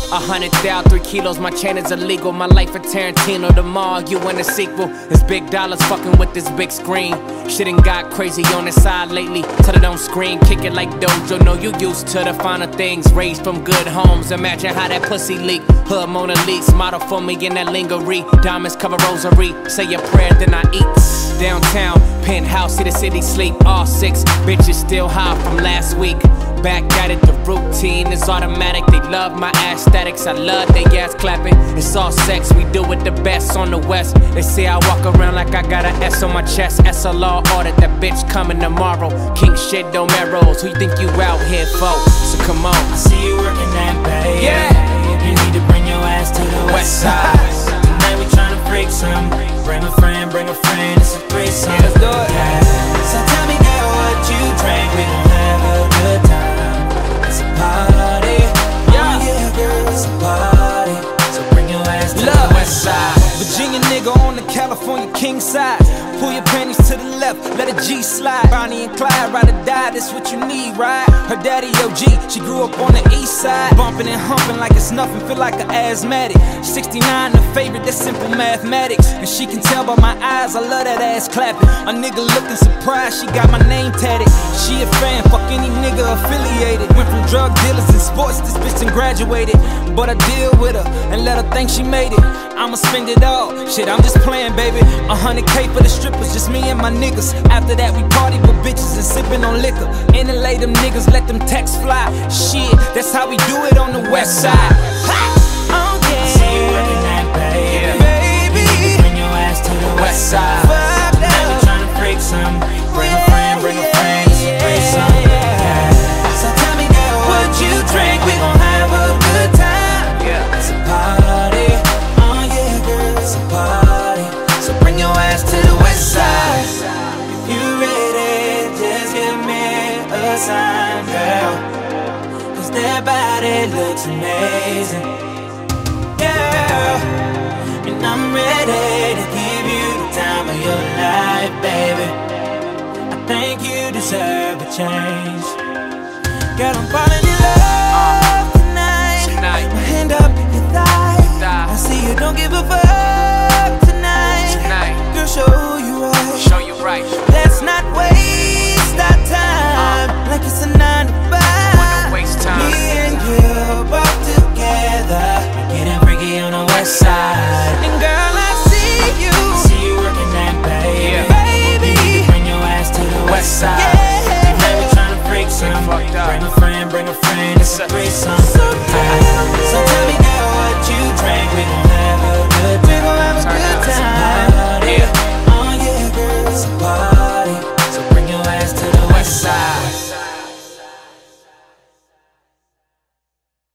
100,000, 3 kilos, my chain is illegal. My life a Tarantino, tomorrow you in a sequel. It's big dollars fucking with this big screen. Shit ain't got crazy on the side lately. Tell it on screen, kick it like Dojo. Know you used to the finer things. Raised from good homes, imagine how that pussy leak. Hood Mona Lisa, model for me in that lingerie. Diamonds cover rosary, say a prayer then I eat. Downtown, penthouse, see the city sleep. All 6 bitches still high from last week. Back at it, the routine is automatic. They love my aesthetics, I love they ass clapping. It's all sex, we do it the best on the west. They say I walk around like I got an S on my chest. SLR audit, that bitch coming tomorrow. King shit, no marrows, who you think you out here for? So come on. I see you working that bay. Yeah. You need to bring your ass to the west side. Tonight we tryna freak some. Bring a friend, it's a threesome. Yeah, let's do it. Yeah. So tell me, girl, what you drink? We gon' have a good time. It's a party. Yeah. Oh yeah, girl, it's a party. So bring your ass to the west side. Virginia nigga on the California king side. Pull your panties to the left, let a G slide. Bonnie and Clyde, ride or die, that's what you need, right? Her daddy OG, she grew up on the east side. Bumping and humping like it's nothing, feel like an asthmatic. 69 the favorite, that's simple mathematics. And she can tell by my eyes, I love that ass clapping. A nigga looking surprised, she got my name tatted. She a fan, fuck any nigga affiliated. Went from drug dealers and sports, this bitch done graduated. But I deal with her and let her think she made it. I'ma spend it all, shit, I'm just playing, baby. 100K for the strippers, just me and my niggas. After that, we party with bitches and sipping on liquor. Inhalate them niggas, let them texts fly. Shit, that's how we do it on the west side. I see you working that bay. Baby, You need to bring your ass to the west side. fuck Now we that. tryna freak some. Bring a friend, it's a threesome. Yeah. So tell me, girl, what you drink? We gon' have a good time. Yeah. It's a party. Oh yeah, girl, it's a party. So bring your ass to the west side. If you ready, just give me a sign, girl. Cause that body looks amazing. Yeah. And I'm ready to give you the time of your life, baby. I think you deserve a change. Girl, I'm falling in love tonight. My hand up your thigh. I see you don't give a fuck tonight. Girl, show you right. Show you right. Let's not waste our time like it's a 9 to 5. Wanna waste time. Me and you both together, getting freaky on the west side. And girl, I see you working that bay. Yeah. Baby, you need to bring your ass to the west side. Yeah. Tonight we tryna freak some. fucked up. Bring a friend, it's a threesome. So tell me, girl, what you drink? We gon'